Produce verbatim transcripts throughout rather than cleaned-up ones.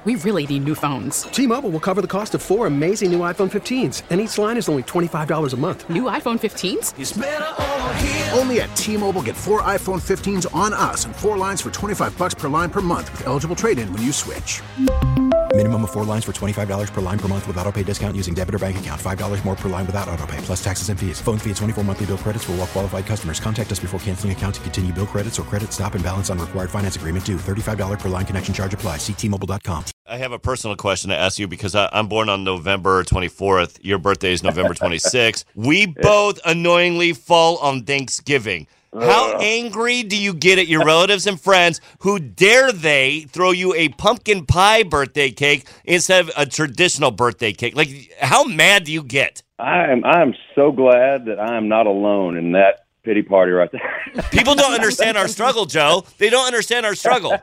We really need new phones. T-Mobile will cover the cost of four amazing new iPhone fifteens, and each line is only twenty-five dollars a month. New iPhone fifteens? It's better over here. Only at T-Mobile, get four iPhone fifteens on us and four lines for twenty-five dollars per line per month with eligible trade-in when you switch. Minimum of four lines for twenty-five dollars per line per month with autopay discount using debit or bank account. five dollars more per line without autopay, plus taxes and fees. Phone fee at twenty-four monthly bill credits for well-qualified customers. Contact us before canceling account to continue bill credits or credit stop and balance on required finance agreement due. thirty-five dollars per line connection charge applies. See T Mobile dot com. I have a personal question to ask you because I, I'm born on November twenty-fourth. Your birthday is November twenty-sixth. We both annoyingly fall on Thanksgiving. How angry do you get at your relatives and friends who dare they throw you a pumpkin pie birthday cake instead of a traditional birthday cake? Like, how mad do you get? I am I am so glad that I am not alone in that pity party right there. People don't understand our struggle, Joe. They don't understand our struggle.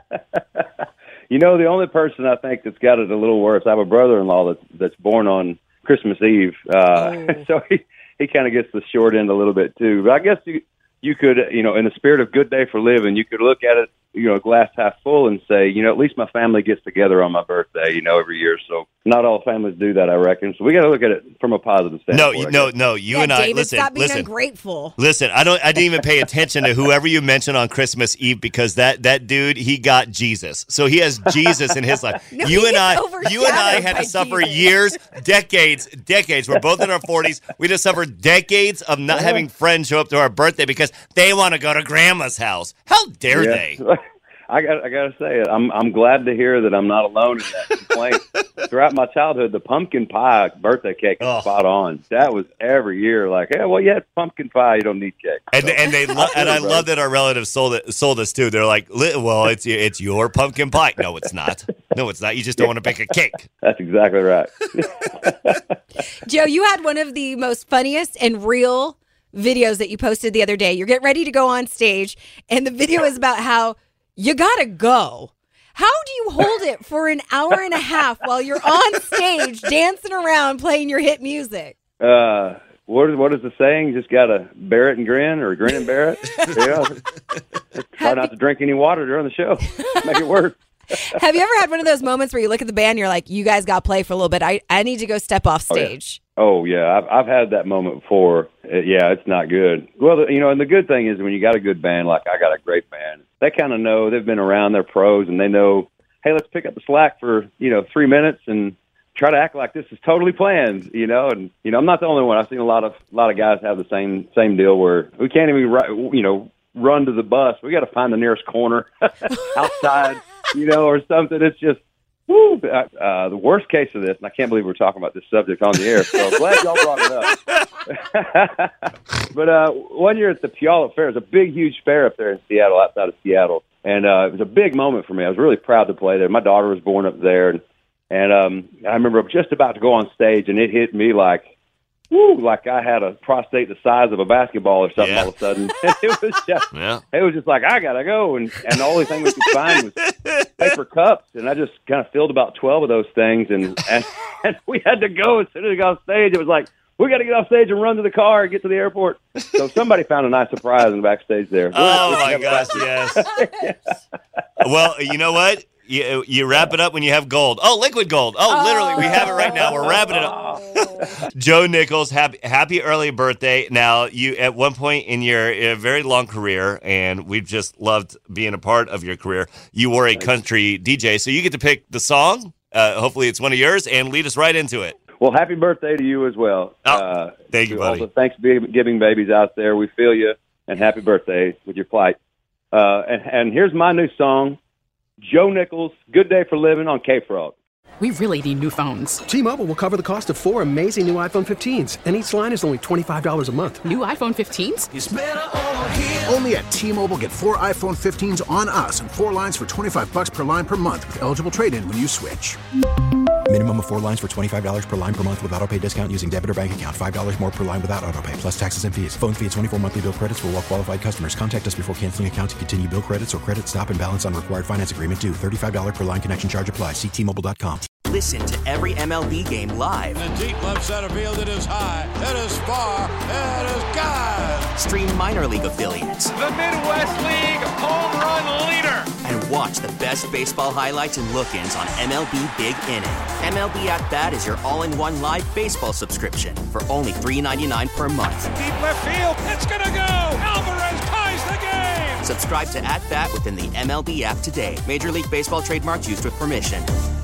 You know, the only person I think that's got it a little worse, I have a brother-in-law that's, that's born on Christmas Eve, uh, oh. so he, he kind of gets the short end a little bit too. But I guess you, you could, you know, in the spirit of good day for living, you could look at it, you know, glass half full and say, you know, at least my family gets together on my birthday, you know, every year. So not all families do that, I reckon. So we got to look at it from a positive standpoint. No, no, no. You yeah, and I, David, listen, stop being listen, ungrateful. Listen, I don't, I didn't even pay attention to whoever you mentioned on Christmas Eve because that that dude, he got Jesus, so he has Jesus in his life. No, you and I, you and I had by to suffer Jesus. years, decades, decades. We're both in our forties. We just suffered decades of not having friends show up to our birthday because they want to go to grandma's house. How dare Yeah. they? I got I got to say it. I'm I'm glad to hear that I'm not alone in that complaint. Throughout my childhood, the pumpkin pie birthday cake was Oh. spot on. That was every year. Like, hey, well, you had pumpkin pie, you don't need cake. And So, and they lo- and I Right. love that our relatives sold it sold us too. They're like, "Li- well, it's it's your pumpkin pie. No, it's not. No, it's not. You just don't want to bake a cake. That's exactly right. Joe, you had one of the most funniest and real videos that you posted the other day. You're getting ready to go on stage, and the video is about how you gotta go. How do you hold it for an hour and a half while you're on stage dancing around playing your hit music? Uh, what is what is the saying? Just gotta bear it and grin, or grin and bear it. Yeah. Try not to drink any water during the show. Make it work. Have you ever had one of those moments where you look at the band and you're like, you guys got to play for a little bit. I, I need to go step off stage. Oh, yeah. I've, I've had that moment before. Uh, yeah, it's not good. Well, the, you know, and the good thing is when you got a good band, like I got a great band, they kind of know, they've been around, they're pros, and they know, hey, let's pick up the slack for, you know, three minutes and try to act like this is totally planned, you know. And, you know, I'm not the only one. I've seen a lot of a lot of guys have the same same deal where we can't even, ri- you know, run to the bus. We got to find the nearest corner outside, you know, or something. It's just, woo, uh, the worst case of this, and I can't believe we're talking about this subject on the air, so glad y'all brought it up. But uh, one year at the Puyallup Fair, it was a big, huge fair up there in Seattle, outside of Seattle, and uh, it was a big moment for me. I was really proud to play there. My daughter was born up there, and, and um, I remember just about to go on stage, and it hit me like, woo, like I had a prostate the size of a basketball or something. Yeah. All of a sudden. It was just, Yeah. it was just like, I gotta go, and and the only thing we could find was paper cups, and I just kind of filled about twelve of those things, and and, and we had to go as soon as we got off stage. It was like, we got to get off stage and run to the car and get to the airport. So somebody found a nice surprise in the backstage there. Oh my gosh, yes. Well, you know what? You, you wrap it up when you have gold. Oh, liquid gold. Oh, oh, literally, we have it right now. We're wrapping it up. Joe Nichols, happy, happy early birthday. Now, you at one point in your uh, very long career, and we've just loved being a part of your career, you were a country D J, so you get to pick the song. Uh, hopefully it's one of yours, and lead us right into it. Well, happy birthday to you as well. Oh, uh, thank you, to all buddy. the Thanksgiving babies out there, we feel you, and happy birthday with your plight. Uh, and, and here's my new song, Joe Nichols, Good Day for Living on K-Frog. We really need new phones. T-Mobile will cover the cost of four amazing new iPhone fifteens, and each line is only twenty-five dollars a month. New iPhone fifteens? It's better over here. Only at T-Mobile, get four iPhone fifteens on us and four lines for twenty-five dollars per line per month with eligible trade-in when you switch. Minimum of four lines for twenty-five dollars per line per month with autopay discount using debit or bank account. five dollars more per line without autopay, plus taxes and fees. Phone fee at twenty-four monthly bill credits for well-qualified customers. Contact us before canceling account to continue bill credits or credit stop and balance on required finance agreement due. thirty-five dollars per line connection charge applies. See T Mobile dot com. Listen to every M L B game live. In the deep left center field, it is high, it is far, it is God. Stream minor league affiliates. The Midwest League home run leader. And Watch the best baseball highlights and look-ins on M L B Big Inning. M L B At Bat is your all-in-one live baseball subscription for only three dollars and ninety-nine cents per month. Deep left field. It's going to go. Alvarez ties the game. Subscribe to At Bat within the M L B app today. Major League Baseball trademarks used with permission.